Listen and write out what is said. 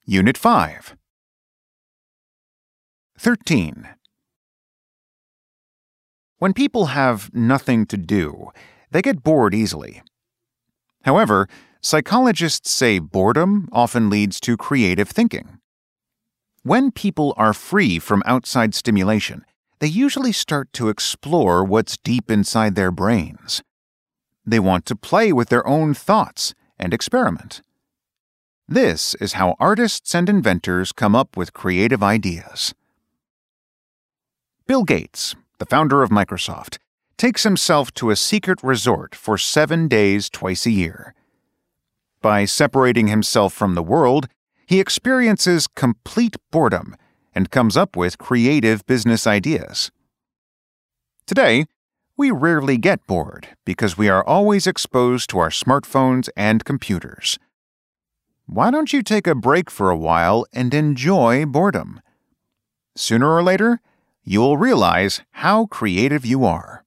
Unit 5. 13. When people have nothing to do, they get bored easily. However, psychologists say boredom often leads to creative thinking. When people are free from outside stimulation, they usually start to explore what's deep inside their brains. They want to play with their own thoughts and experiment. This is how artists and inventors come up with creative ideas. Bill Gates, the founder of Microsoft, takes himself to a secret resort for 7 days twice a year. By separating himself from the world, he experiences complete boredom and comes up with creative business ideas. Today, we rarely get bored because we are always exposed to our smartphones and computers. Why don't you take a break for a while and enjoy boredom? Sooner or later, you'll realize how creative you are.